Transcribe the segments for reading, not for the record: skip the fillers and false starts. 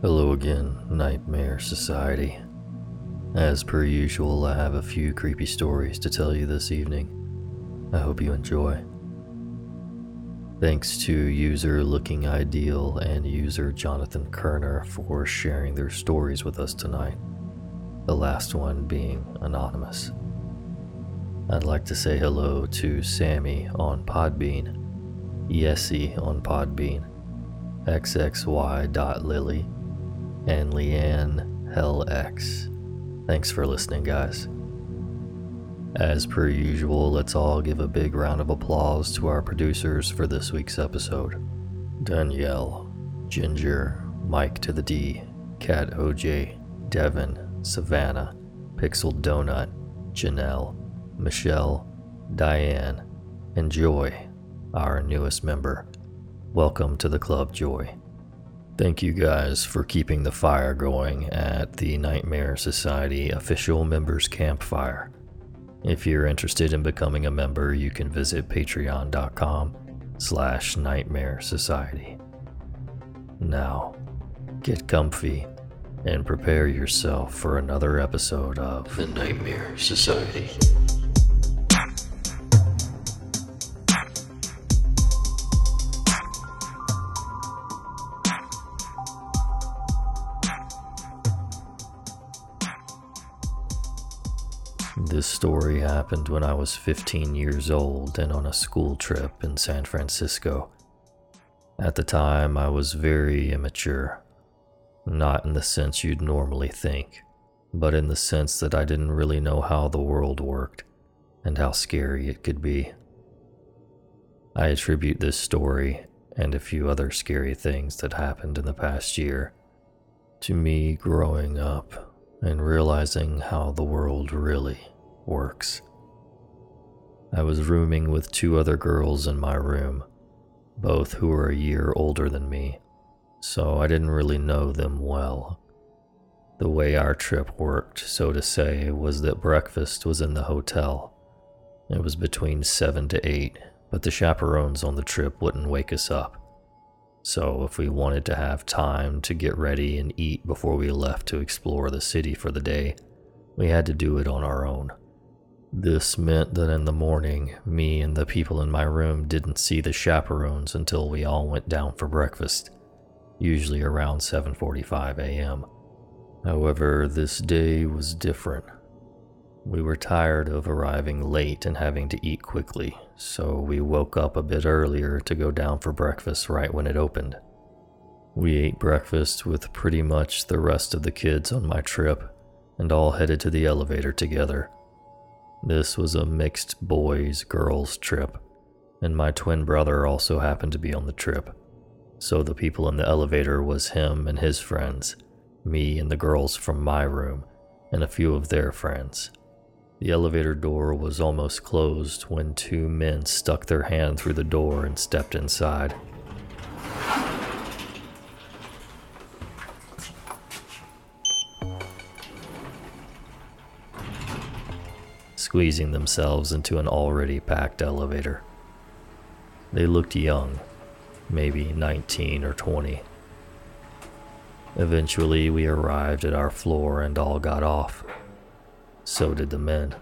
Hello again, Nightmare Society. As per usual, I have a few creepy stories to tell you this evening. I hope you enjoy. Thanks to user Looking Ideal and user Jonathan Kerner for sharing their stories with us tonight, the last one being anonymous. I'd like to say hello to Sammy on Podbean, Yessie on Podbean, xxy.lily, and Leanne HellX. Thanks for listening, guys. As per usual, let's all give a big round of applause to our producers for this week's episode. Danielle, Ginger, Mike to the D, Cat OJ, Devin, Savannah, Pixel Donut, Janelle, Michelle, Diane, and Joy, our newest member. Welcome to the club, Joy. Thank you guys for keeping the fire going at the Nightmare Society official members campfire. If you're interested in becoming a member, you can visit patreon.com/Nightmare Society. Now, get comfy and prepare yourself for another episode of the Nightmare Society. This story happened when I was 15 years old and on a school trip in San Francisco. At the time, I was very immature. Not in the sense you'd normally think, but in the sense that I didn't really know how the world worked and how scary it could be. I attribute this story and a few other scary things that happened in the past year to me growing up and realizing how the world really works. I was rooming with two other girls in my room, both who were a year older than me, so I didn't really know them well. The way our trip worked, so to say, was that breakfast was in the hotel. It was between 7 to 8, but the chaperones on the trip wouldn't wake us up. So if we wanted to have time to get ready and eat before we left to explore the city for the day, we had to do it on our own. This meant that in the morning, me and the people in my room didn't see the chaperones until we all went down for breakfast, usually around 7:45 a.m. However, this day was different. We were tired of arriving late and having to eat quickly, so we woke up a bit earlier to go down for breakfast right when it opened. We ate breakfast with pretty much the rest of the kids on my trip and all headed to the elevator together. This was a mixed boys-girls trip, and my twin brother also happened to be on the trip. So the people in the elevator was him and his friends, me and the girls from my room, and a few of their friends. The elevator door was almost closed when two men stuck their hand through the door and stepped inside. Squeezing themselves into an already packed elevator. They looked young, maybe 19 or 20. Eventually, we arrived at our floor and all got off. So did the men.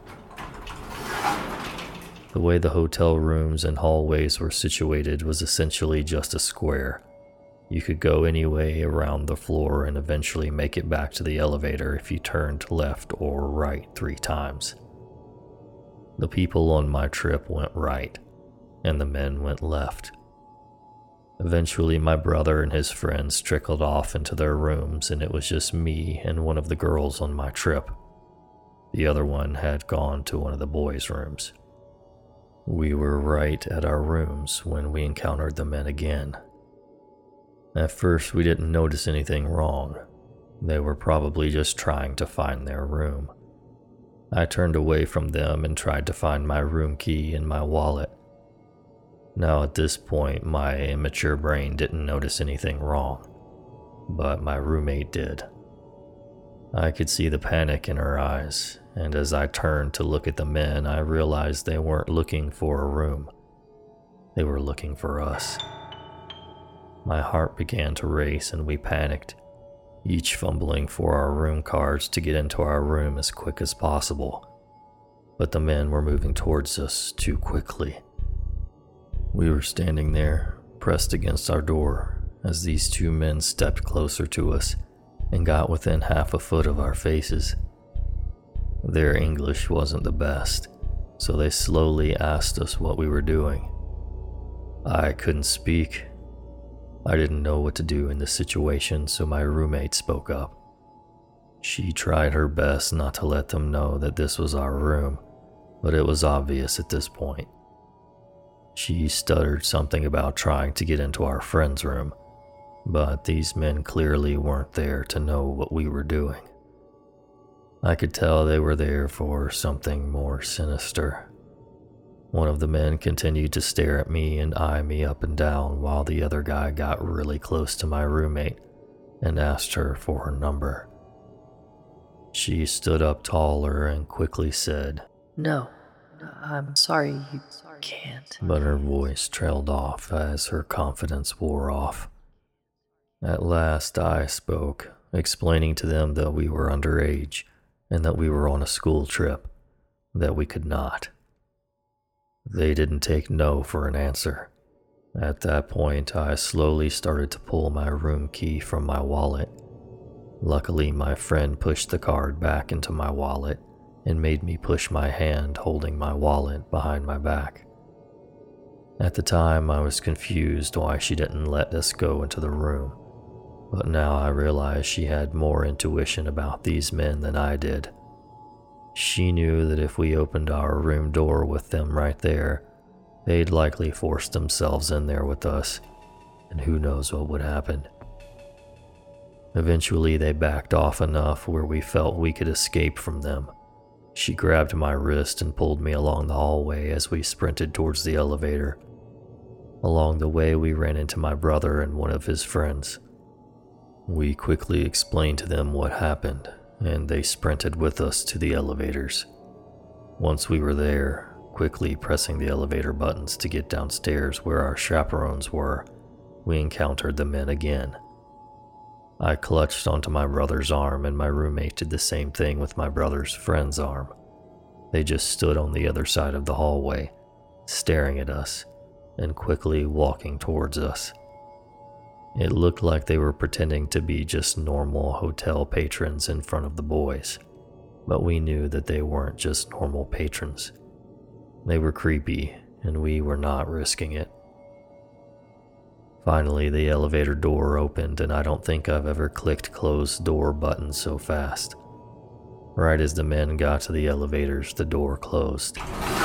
The way the hotel rooms and hallways were situated was essentially just a square. You could go any way around the floor and eventually make it back to the elevator if you turned left or right 3 times. The people on my trip went right, and the men went left. Eventually, my brother and his friends trickled off into their rooms, and it was just me and one of the girls on my trip. The other one had gone to one of the boys' rooms. We were right at our rooms when we encountered the men again. At first, we didn't notice anything wrong. They were probably just trying to find their room. I turned away from them and tried to find my room key and my wallet. Now at this point, my immature brain didn't notice anything wrong, but my roommate did. I could see the panic in her eyes, and as I turned to look at the men, I realized they weren't looking for a room. They were looking for us. My heart began to race and we panicked. each fumbling for our room cards to get into our room as quick as possible. But the men were moving towards us too quickly. We were standing there, pressed against our door, as these two men stepped closer to us and got within half a foot of our faces. Their English wasn't the best, so they slowly asked us what we were doing. I couldn't speak. I didn't know what to do in this situation, so my roommate spoke up. She tried her best not to let them know that this was our room, but it was obvious at this point. She stuttered something about trying to get into our friend's room, but these men clearly weren't there to know what we were doing. I could tell they were there for something more sinister. One of the men continued to stare at me and eye me up and down while the other guy got really close to my roommate and asked her for her number. She stood up taller and quickly said, No, I'm sorry, you can't. But her voice trailed off as her confidence wore off. At last I spoke, explaining to them that we were underage and that we were on a school trip, that we could not. They didn't take no for an answer. At that point, I slowly started to pull my room key from my wallet. Luckily, my friend pushed the card back into my wallet and made me push my hand holding my wallet behind my back. At the time, I was confused why she didn't let us go into the room, but now I realize she had more intuition about these men than I did. She knew that if we opened our room door with them right there, they'd likely force themselves in there with us, and who knows what would happen. Eventually, they backed off enough where we felt we could escape from them. She grabbed my wrist and pulled me along the hallway as we sprinted towards the elevator. Along the way, we ran into my brother and one of his friends. We quickly explained to them what happened, and they sprinted with us to the elevators. Once we were there, quickly pressing the elevator buttons to get downstairs where our chaperones were, we encountered the men again. I clutched onto my brother's arm, and my roommate did the same thing with my brother's friend's arm. They just stood on the other side of the hallway, staring at us, and quickly walking towards us. It looked like they were pretending to be just normal hotel patrons in front of the boys, but we knew that they weren't just normal patrons. They were creepy, and we were not risking it. Finally, the elevator door opened, and I don't think I've ever clicked close door button so fast. Right as the men got to the elevators, the door closed.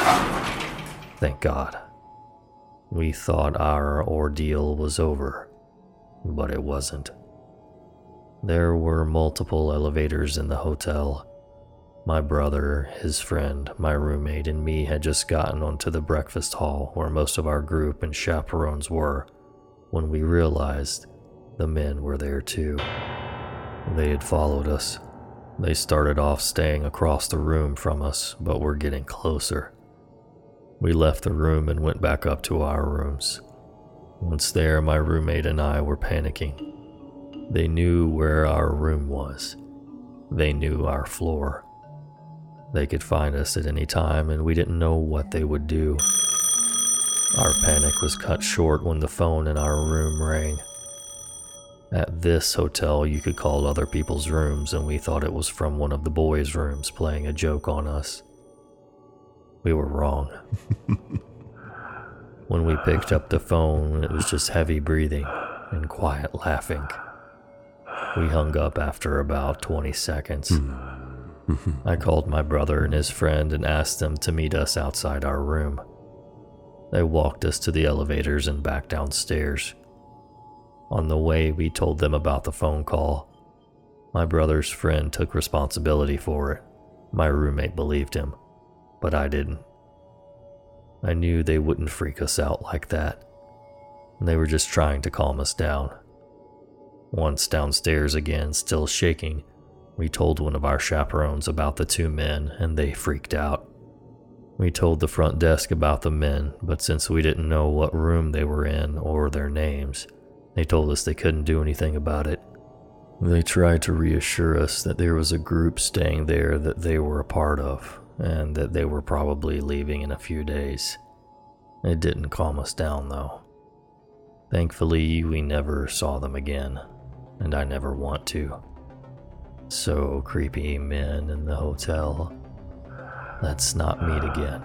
Thank God. We thought our ordeal was over, but it wasn't. There were multiple elevators in the hotel. My brother, his friend, my roommate, and me had just gotten onto the breakfast hall where most of our group and chaperones were when we realized the men were there too. They had followed us. They started off staying across the room from us, but were getting closer. We left the room and went back up to our rooms. Once there, my roommate and I were panicking. They knew where our room was. They knew our floor. They could find us at any time, and we didn't know what they would do. Our panic was cut short when the phone in our room rang. At this hotel, you could call other people's rooms, and we thought it was from one of the boys' rooms playing a joke on us. We were wrong. When we picked up the phone, it was just heavy breathing and quiet laughing. We hung up after about 20 seconds. I called my brother and his friend and asked them to meet us outside our room. They walked us to the elevators and back downstairs. On the way, we told them about the phone call. My brother's friend took responsibility for it. My roommate believed him, but I didn't. I knew they wouldn't freak us out like that. They were just trying to calm us down. Once downstairs again, still shaking, we told one of our chaperones about the two men, and they freaked out. We told the front desk about the men, but since we didn't know what room they were in or their names, they told us they couldn't do anything about it. They tried to reassure us that there was a group staying there that they were a part of, and that they were probably leaving in a few days. It didn't calm us down, though. Thankfully, we never saw them again, and I never want to. So, creepy men in the hotel, let's not meet again.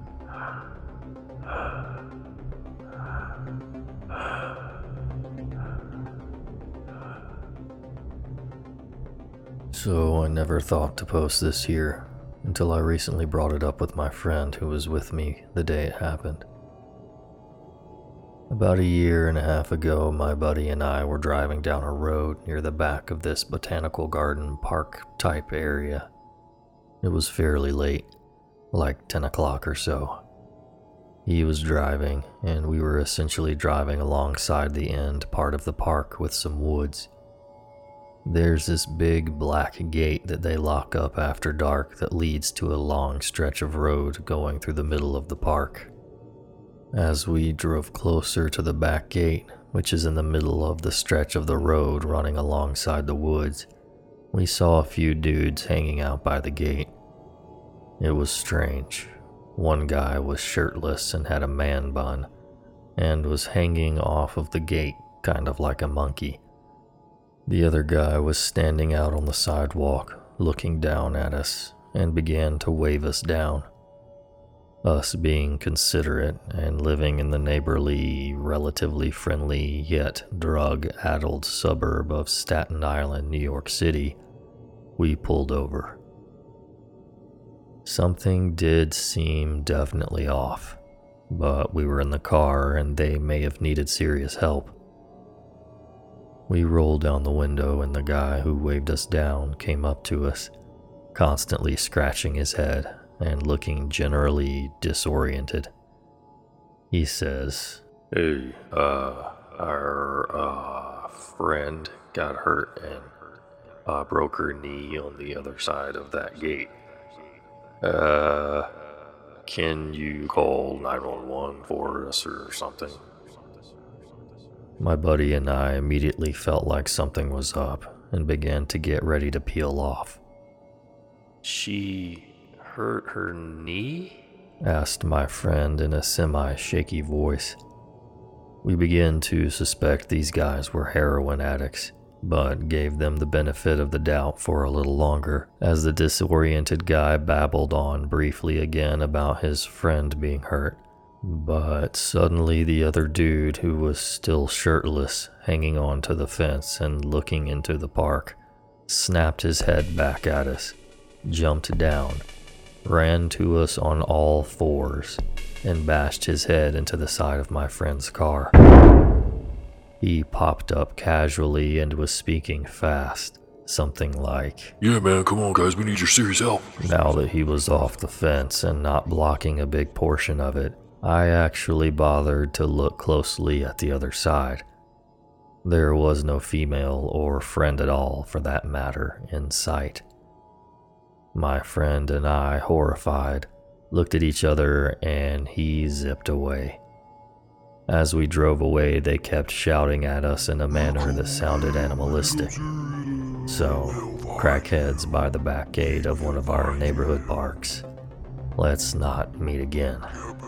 So I never thought to post this here until I recently brought it up with my friend who was with me the day it happened. About a year and a half ago, my buddy and I were driving down a road near the back of this botanical garden park type area. It was fairly late, like 10 o'clock or so. He was driving, and we were essentially driving alongside the end part of the park with some woods. There's this big black gate that they lock up after dark that leads to a long stretch of road going through the middle of the park. As we drove closer to the back gate, which is in the middle of the stretch of the road running alongside the woods, we saw a few dudes hanging out by the gate. It was strange. One guy was shirtless and had a man bun, and was hanging off of the gate kind of like a monkey. The other guy was standing out on the sidewalk, looking down at us, and began to wave us down. Us being considerate and living in the neighborly, relatively friendly, yet drug-addled suburb of Staten Island, New York City, we pulled over. Something did seem definitely off, but we were in the car and they may have needed serious help. We rolled down the window and the guy who waved us down came up to us, constantly scratching his head and looking generally disoriented. He says, "Hey, our friend got hurt and broke her knee on the other side of that gate. Can you call 911 for us or something?" My buddy and I immediately felt like something was up and began to get ready to peel off. "She hurt her knee?" asked my friend in a semi-shaky voice. We began to suspect these guys were heroin addicts, but gave them the benefit of the doubt for a little longer as the disoriented guy babbled on briefly again about his friend being hurt. But suddenly the other dude, who was still shirtless, hanging on to the fence and looking into the park, snapped his head back at us, jumped down, ran to us on all fours, and bashed his head into the side of my friend's car. He popped up casually and was speaking fast, something like, "Yeah, man, come on, guys, we need your serious help." Now that he was off the fence and not blocking a big portion of it, I actually bothered to look closely at the other side. There was no female or friend at all, for that matter, in sight. My friend and I, horrified, looked at each other and he zipped away. As we drove away, they kept shouting at us in a manner that sounded animalistic. So, crackheads by the back gate of one of our neighborhood parks, let's not meet again.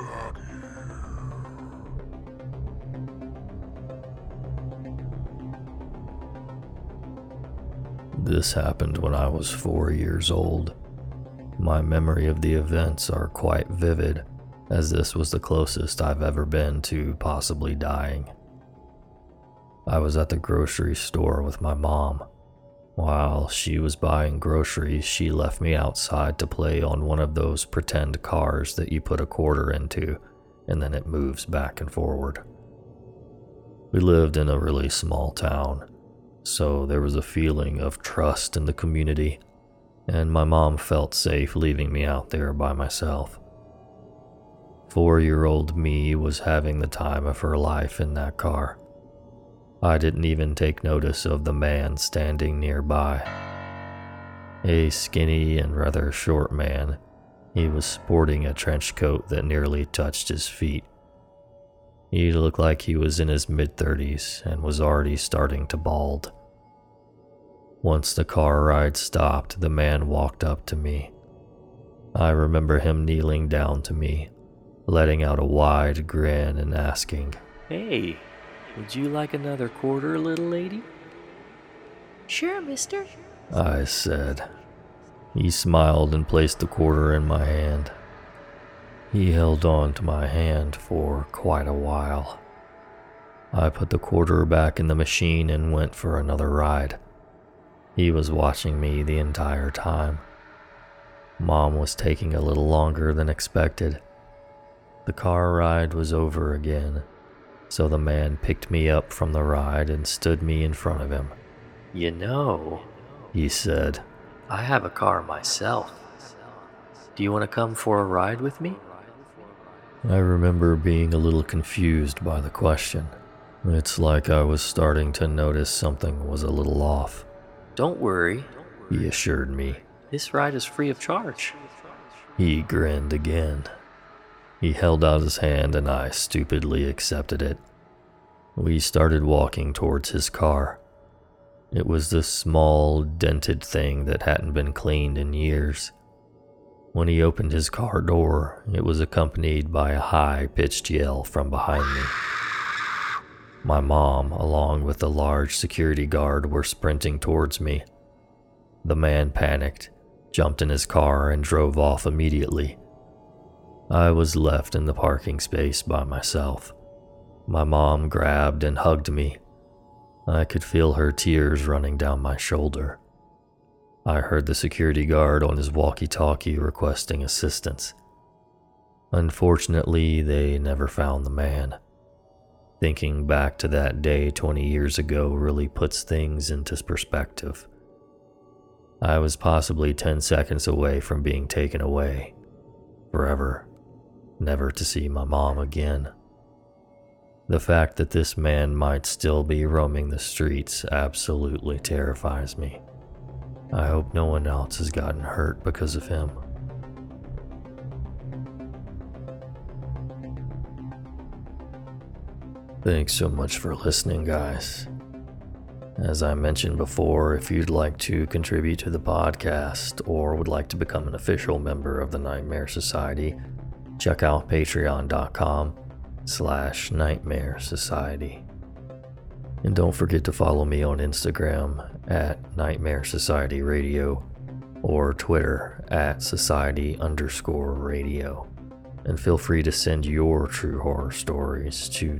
This happened when I was 4 years old. My memory of the events are quite vivid, as this was the closest I've ever been to possibly dying. I was at the grocery store with my mom. While she was buying groceries, she left me outside to play on one of those pretend cars that you put a quarter into, and then it moves back and forward. We lived in a really small town, so there was a feeling of trust in the community, and my mom felt safe leaving me out there by myself. 4-year-old me was having the time of her life in that car. I didn't even take notice of the man standing nearby. A skinny and rather short man, he was sporting a trench coat that nearly touched his feet. He looked like he was in his mid-30s and was already starting to bald. Once the car ride stopped, the man walked up to me. I remember him kneeling down to me, letting out a wide grin and asking, "Hey, would you like another quarter, little lady?" Sure, mister. I said. He smiled and placed the quarter in my hand. He held on to my hand for quite a while. I put the quarter back in the machine and went for another ride. He was watching me the entire time. Mom was taking a little longer than expected. The car ride was over again, so the man picked me up from the ride and stood me in front of him. "You know," he said, "I have a car myself. Do you want to come for a ride with me?" I remember being a little confused by the question. It's like I was starting to notice something was a little off. "Don't worry," he assured me. "This ride is free of charge." He grinned again. He held out his hand and I stupidly accepted it. We started walking towards his car. It was this small, dented thing that hadn't been cleaned in years. When he opened his car door, it was accompanied by a high-pitched yell from behind me. My mom, along with the large security guard, were sprinting towards me. The man panicked, jumped in his car, and drove off immediately. I was left in the parking space by myself. My mom grabbed and hugged me. I could feel her tears running down my shoulder. I heard the security guard on his walkie-talkie requesting assistance. Unfortunately, they never found the man. Thinking back to that day 20 years ago really puts things into perspective. I was possibly 10 seconds away from being taken away, forever, never to see my mom again. The fact that this man might still be roaming the streets absolutely terrifies me. I hope no one else has gotten hurt because of him. Thanks so much for listening, guys. As I mentioned before, if you'd like to contribute to the podcast or would like to become an official member of the Nightmare Society, check out patreon.com/Nightmare Society. And don't forget to follow me on Instagram at Nightmare Society Radio or Twitter at Society_Radio. And feel free to send your true horror stories to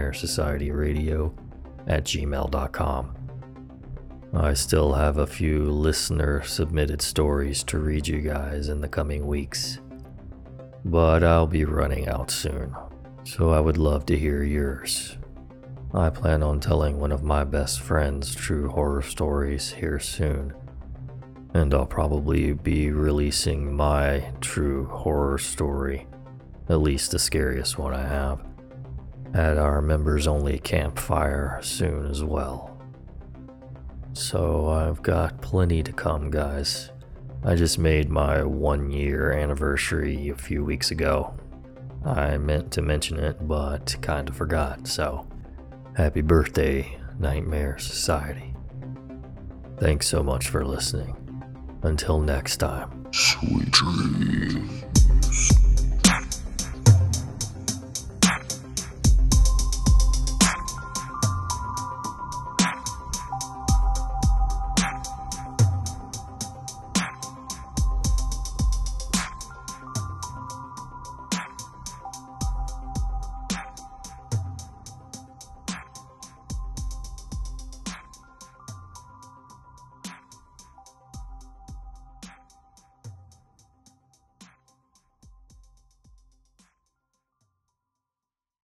nightmaresocietyradio@gmail.com. I still have a few listener submitted stories to read you guys in the coming weeks, but I'll be running out soon, so I would love to hear yours. I plan on telling one of my best friend's true horror stories here soon, and I'll probably be releasing my true horror story, at least the scariest one I have, at our members-only campfire soon as well. So I've got plenty to come, guys. I just made my 1-year anniversary a few weeks ago. I meant to mention it, but kinda forgot, so happy birthday, Nightmare Society. Thanks so much for listening. Until next time. Sweet dreams.